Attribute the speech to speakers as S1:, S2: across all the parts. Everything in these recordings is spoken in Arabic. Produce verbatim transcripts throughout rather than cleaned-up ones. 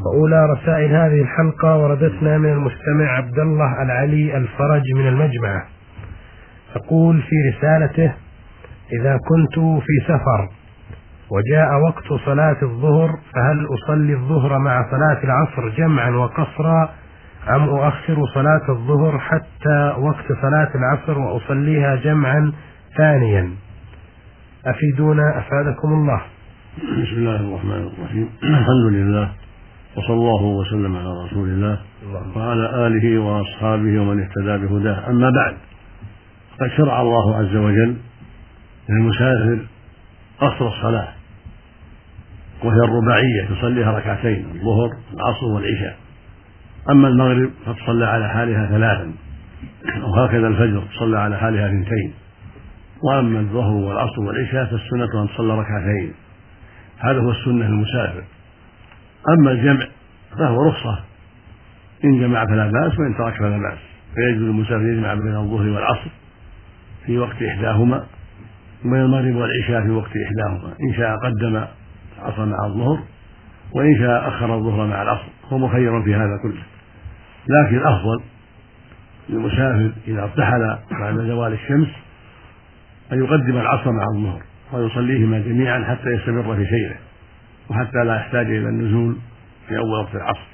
S1: وأولى رسائل هذه الحلقة وردتنا من المستمع عبد الله العلي الفرج من المجمعة، يقول في رسالته: إذا كنت في سفر وجاء وقت صلاة الظهر فهل أصلي الظهر مع صلاة العصر جمعا وقصرا أم أؤخر صلاة الظهر حتى وقت صلاة العصر وأصليها جمعا ثانيا؟ أفيدونا أفادكم الله.
S2: بسم الله الرحمن الرحيم. الحمد لله وصلى الله وسلم على رسول الله وعلى آله وأصحابه ومن اهتدى بهداه، أما بعد، قد شرع الله عز وجل للمسافر قصر الصلاة، وهي الرباعية تصليها ركعتين: الظهر العصر والعشاء. أما المغرب فتصلى على حالها ثلاثا، وهكذا الفجر تصلى على حالها اثنتين. وأما الظهر والعصر والعشاء فالسنة أن تصلى ركعتين، هذا هو السنة للمسافر. أما الجمع فهو رخصة، إن جمع فلا بأس وإن ترك فلا بأس، فيجوز للمسافر يجمع بين الظهر والعصر في وقت إحداهما وبين المغرب والعشاء في وقت إحداهما، إن شاء قدم العصر مع الظهر وإن شاء أخر الظهر مع العصر، هو مخير في هذا كله. لكن الأفضل للمسافر إذا ارتحل بعد زوال الشمس أن يقدم العصر مع الظهر ويصليهما جميعا حتى يستمر في سيره، وحتى لا يحتاج إلى النزول في أول وقت العصر.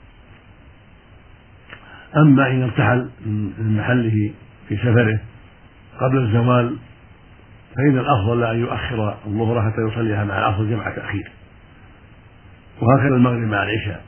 S2: أما إن ارتحل من محله في سفره قبل الزوال فإن الأفضل أن يؤخر الظهر حتى يصليها مع العصر جمع تأخير، وهكذا المغرب مع العشاء.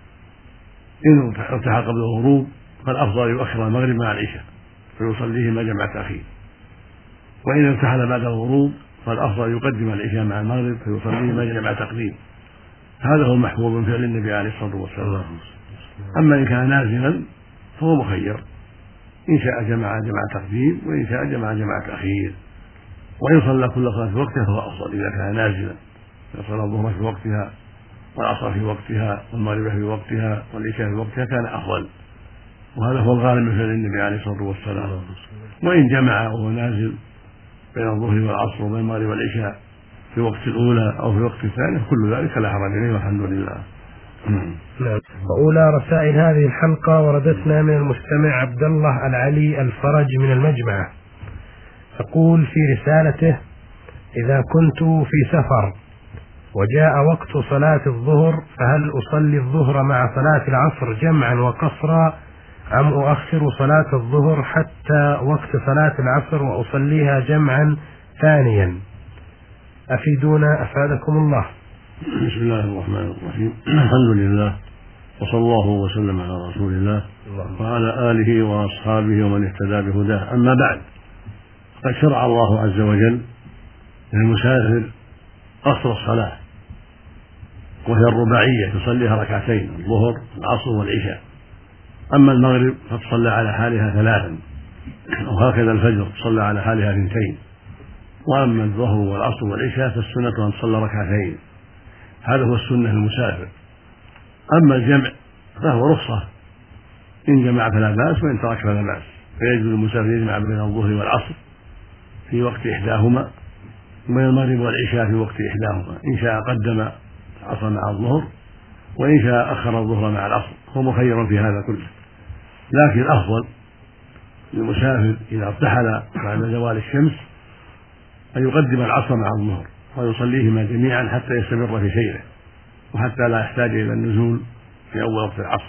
S2: إن ارتحل قبل الغروب فالأفضل يؤخر المغرب مع العشاء فيصليهما جمع تأخير، وإن ارتحل بعد الغروب فالأفضل يقدم العشاء مع المغرب فيصليهما جمع تقديم. هذا هو المحفوظ من فعل النبي عليه الصلاة والسلام. أما إن كان نازلا فهو مخير، إن شاء جمع جمع تقديم وإن شاء جمع جمع تأخير، وإن صلى كل صلاة في وقتها فهو أفضل إذا كان نازلا، إذا صلى الظهر في وقتها والعصر في وقتها والمغرب في وقتها والعشاء في وقتها كان أفضل، وهذا هو الغالب من فعل النبي عليه الصلاة والسلام. وإن جمع وهو نازل بين الظهر والعصر وبين المغرب والعشاء في وقت الأولى أو في وقت الثاني كل ذلك لا حرج عليه والحمد لله.
S1: نعم. وأولى رسائل هذه الحلقة وردتنا من المستمع عبد الله العلي الفرج من المجمعة، يقول في رسالته: إذا كنت في سفر وجاء وقت صلاة الظهر فهل أصلي الظهر مع صلاة العصر جمعا وقصرا أم أؤخر صلاة الظهر حتى وقت صلاة العصر وأصليها جمعا ثانيا؟ أفيدونا أفادكم الله.
S2: بسم الله الرحمن الرحيم. الحمد لله وصلى الله وسلم على رسول الله وعلى آله وأصحابه ومن اهتدى بهداه، أما بعد، قد شرع الله عز وجل للمسافر قصر الصلاة، وهي الرباعية تصليها ركعتين: الظهر العصر والعشاء. أما المغرب فتصلى على حالها ثلاثا، وهكذا الفجر تصلى على حالها اثنتين. وأما الظهر والعصر والعشاء فالسنة أن تصلى ركعتين، هذا هو السنة للمسافر. أما الجمع فهو رخصة، إن جمع فلا بأس وإن ترك فلا بأس، فيجوز للمسافر يجمع بين الظهر والعصر في وقت إحداهما وبين المغرب والعشاء في وقت إحداهما، إن شاء قدم العصر مع الظهر وإن شاء أخر الظهر مع العصر، هو مخير في هذا كله. لكن الأفضل للمسافر إذا ارتحل بعد زوال الشمس أن يقدم العصر مع الظهر ويصليهما جميعا حتى يستمر في سيره، وحتى لا يحتاج إلى النزول في أول وقت العصر.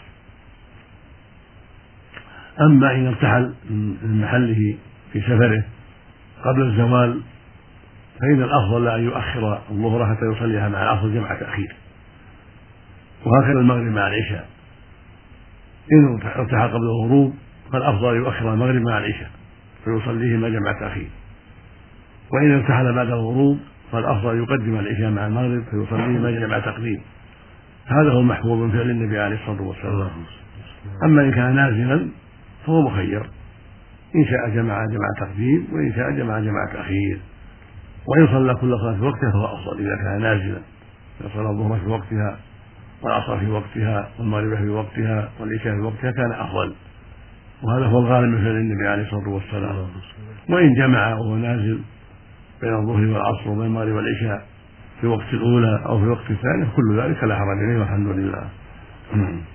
S2: أما إن ارتحل من محله في سفره قبل الزوال فإن الأفضل أن يؤخر الظهر حتى يصليها مع العصر جمع تأخير، وهكذا المغرب مع العشاء. إن ارتحل قبل الغروب فالأفضل يؤخر المغرب مع العشاء فيصليهما جمع تأخير، وإن ارتحل بعد الغروب فالأفضل يقدم العشاء مع المغرب فيصليهما جمع تقديم. هذا هو المحفوظ من فعل النبي عليه الصلاة والسلام. أما إن كان نازلا فهو مخير، إن شاء جمع جمع تقديم وإن شاء جمع جمع تأخير، وإن صلى كل صلاة في وقتها فهو أفضل إذا كان نازلا، إذا صلى الظهر في وقتها والعصر في وقتها والمغرب في وقتها والعشاء في وقتها كان أفضل، وهذا هو الغالب من فعل النبي عليه الصلاة والسلام. وإن جمع وهو نازل بين الظهر والعصر وبين المغرب والعشاء في وقت الأولى أو في وقت الثاني كل ذلك لا حرج عليه والحمد لله. نعم.